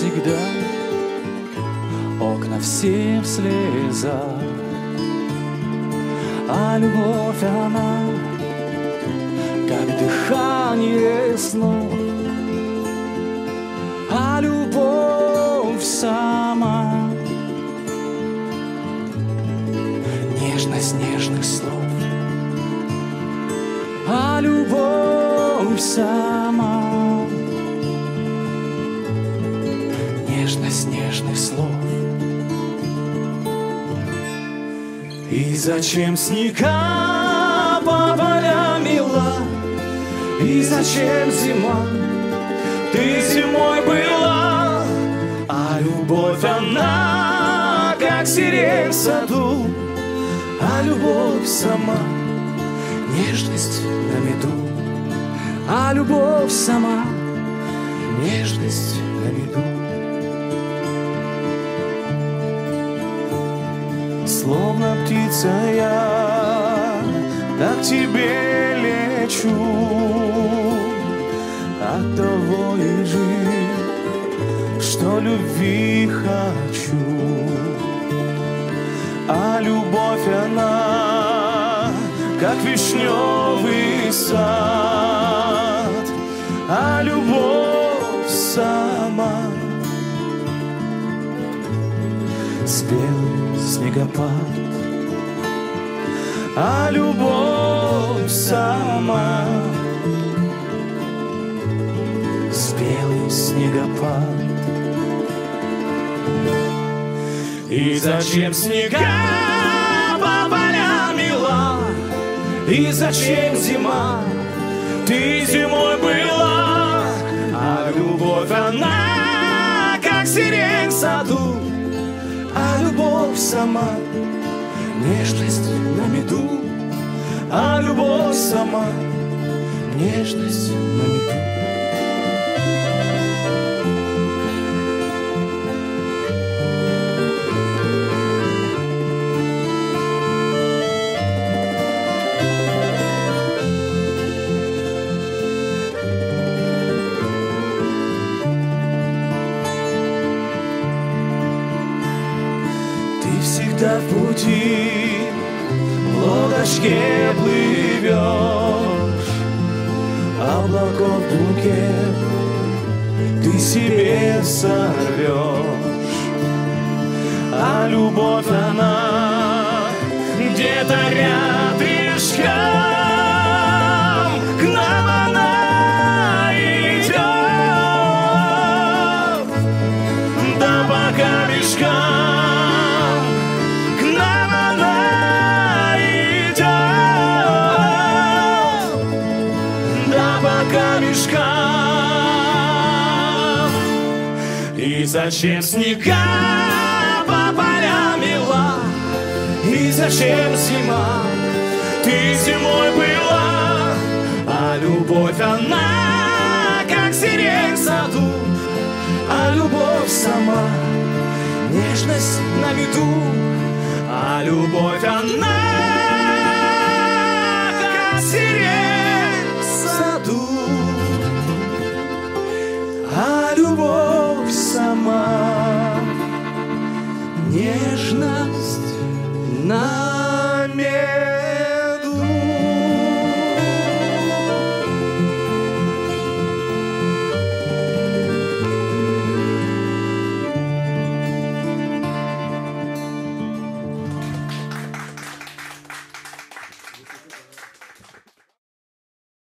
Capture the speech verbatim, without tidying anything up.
всегда, окна все в слезах, а любовь она, как дыхание снов, а любовь сама нежность нежных слов, а любовь сама нежность нежных слов. И зачем снега по полям мила, и зачем зима? Ты зимой была, а любовь она, как сирень в саду, а любовь сама нежность на меду, а любовь сама нежность на меду. Словно птица я так к тебе лечу, оттого и жить, что любви хочу. А любовь она, как вишневый сад, а любовь сама спелый снегопад, а любовь сама спелый снегопад. И зачем снега по полям мила, и зачем зима? Ты зимой была, а любовь она, как сирень в саду, а любовь сама нежность на меду, а любовь сама нежность на меду. Всегда в пути, в лодочке плывешь, облаков букет ты себе сорвешь, а любовь она где-то рядышком, к нам она идет, да пока мешкам. И зачем снега по полям мила, и зачем зима? Ты зимой была, а любовь она, как сирень в саду, а любовь сама нежность на виду, а любовь она, как сирень в саду, а любовь сама нежность на меду.